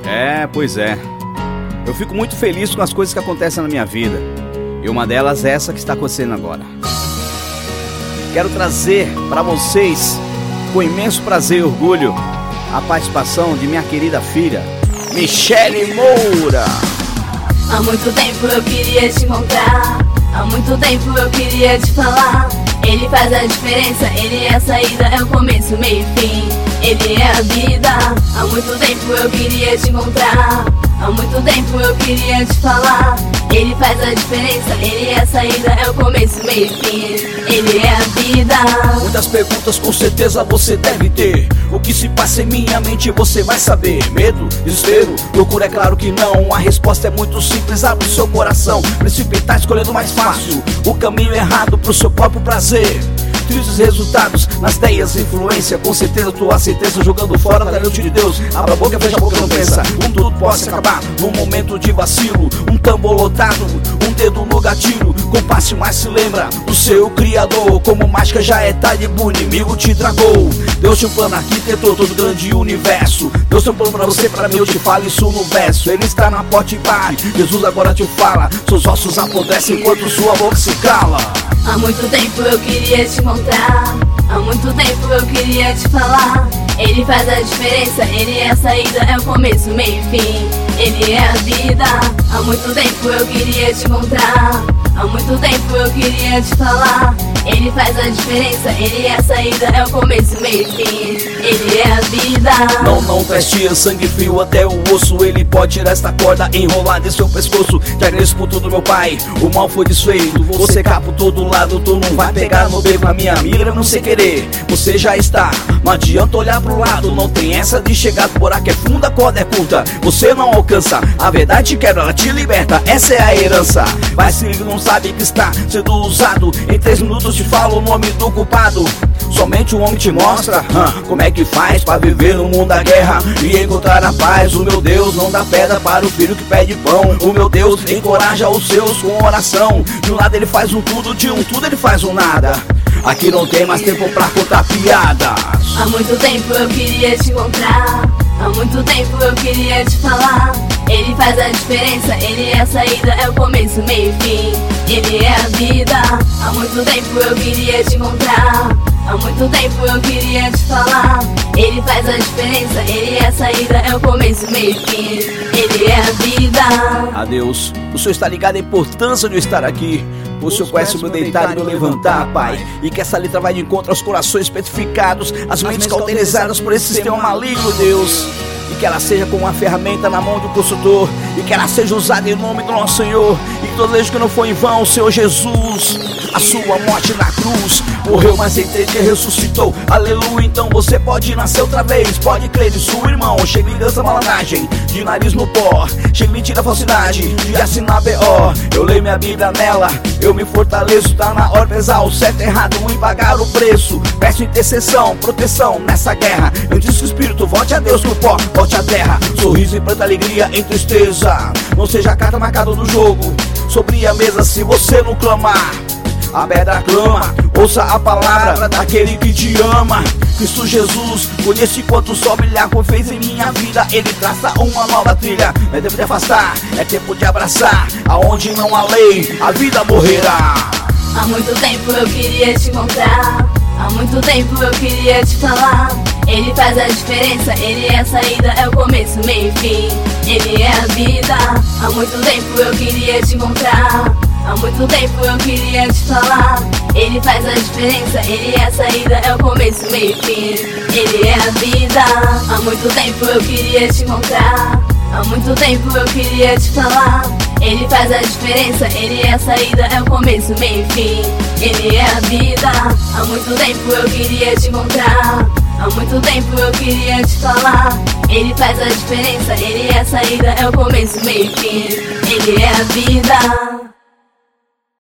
Pois é. Eu fico muito feliz com as coisas que acontecem na minha vida. E uma delas é essa que está acontecendo agora. Quero trazer para vocês, com imenso prazer e orgulho, a participação de minha querida filha, Michele Moura. Há muito tempo eu queria te encontrar, há muito tempo eu queria te falar. Ele faz a diferença, ele é a saída, é o começo, meio e fim. Ele é a vida. Há muito tempo eu queria te encontrar, há muito tempo eu queria te falar. Ele faz a diferença, ele é a saída, é o começo, meio e fim. Ele é a vida. Muitas perguntas com certeza você deve ter. O que se passa em minha mente você vai saber. Medo, desespero, loucura, é claro que não. A resposta é muito simples, abre o seu coração. Precipitar escolhendo o mais fácil, o caminho errado pro seu próprio prazer. Tristes resultados nas ideias, influência. Com certeza tua sentença jogando fora o talento de Deus. Abra a boca, fecha a boca, não pensa. Tudo pode acabar num momento de vacilo. Um tambor lotado, um dedo no gatilho. Com passe mais se lembra do seu criador. Como mágica já é tarde, o inimigo te dragou. Deus tinha um plano, arquitetou todo o grande universo. Deus tem um plano pra você, pra mim, eu te falo isso no verso. Ele está na porta e bate, Jesus agora te fala. Seus ossos apodrecem enquanto sua boca se cala. Há muito tempo eu queria te encontrar, há muito tempo eu queria te falar. Ele faz a diferença, ele é a saída, é o começo, meio e fim. Ele é a vida. Há muito tempo eu queria te encontrar, há muito tempo eu queria te falar. Ele faz a diferença, ele é a saída, é o começo, meio e fim. Ele é a vida. Não vestia sangue frio até o osso. Ele pode tirar esta corda enrolada em seu pescoço. Te agradeço por tudo, meu pai, o mal foi desfeito. Você cá por todo lado, tu não vai pegar no beco. A minha mira não sei querer, você já está. Não adianta olhar pro lado, não tem essa de chegar. O buraco é fundo, a corda é curta, você não alcança. A verdade te quebra, ela te liberta, essa é a herança. Vai se liga, não sabe que está sendo usado. Em 3 minutos te falo o nome do culpado. Somente o homem te mostra como é que faz pra viver no mundo da guerra e encontrar a paz. O meu Deus não dá pedra para o filho que pede pão. O meu Deus encoraja os seus com oração. De um lado ele faz um tudo, de um tudo ele faz um nada. Aqui não tem mais tempo pra contar piadas. Há muito tempo eu queria te encontrar, há muito tempo eu queria te falar. Ele faz a diferença, ele é a saída, é o começo, meio e fim. Ele é a vida. Há muito tempo eu queria te encontrar, há muito tempo eu queria te falar. Ele faz a diferença, ele é a saída, é o começo, meio e fim. Ele é a vida. Adeus, o Senhor está ligado à importância de eu estar aqui. O Senhor conhece o meu deitar e meu levantar, Pai. E que essa letra vai de encontro aos corações petrificados, as mentes cauterizadas por esse sistema maligno, Deus. E que ela seja como uma ferramenta na mão de um consultor. E que ela seja usada em nome do nosso Senhor. E que todo desejo que não foi em vão, o Senhor Jesus, a sua morte na cruz, morreu, mas em 3 dias ressuscitou. Aleluia, então você pode nascer outra vez. Pode crer nisso, irmão. Chega e dança malandragem, de nariz no pó. Chega e tira a falsidade, de assinar B.O. Eu leio minha Bíblia nela, eu me fortaleço. Tá na hora de pesar o certo e errado e pagar o preço. Peço intercessão, proteção nessa guerra. Eu disse que o Espírito volte a Deus no pó, volte à terra. Sorriso e planta alegria em tristeza. Não seja a carta marcada do jogo sobre a mesa se você não clamar. A pedra clama, ouça a palavra daquele que te ama. Cristo Jesus, conhece quanto o sol brilhar, como fez em minha vida. Ele traça uma nova trilha. É tempo de afastar, é tempo de abraçar. Aonde não há lei, a vida morrerá. Há muito tempo eu queria te encontrar, há muito tempo eu queria te falar. Ele faz a diferença, ele é a saída, é o começo, meio e fim. Ele é a vida. Há muito tempo eu queria te encontrar, há muito tempo eu queria te falar. Ele faz a diferença, ele é a saída, é o começo, meio e fim. Ele é a vida. Há muito tempo eu queria te encontrar, há muito tempo eu queria te falar. Ele faz a diferença, ele é a saída, é o começo, meio e fim. Ele é a vida. Há muito tempo eu queria te encontrar, há muito tempo eu queria te falar. Ele faz a diferença, ele é a saída, é o começo, meio e fim. Ele é a vida.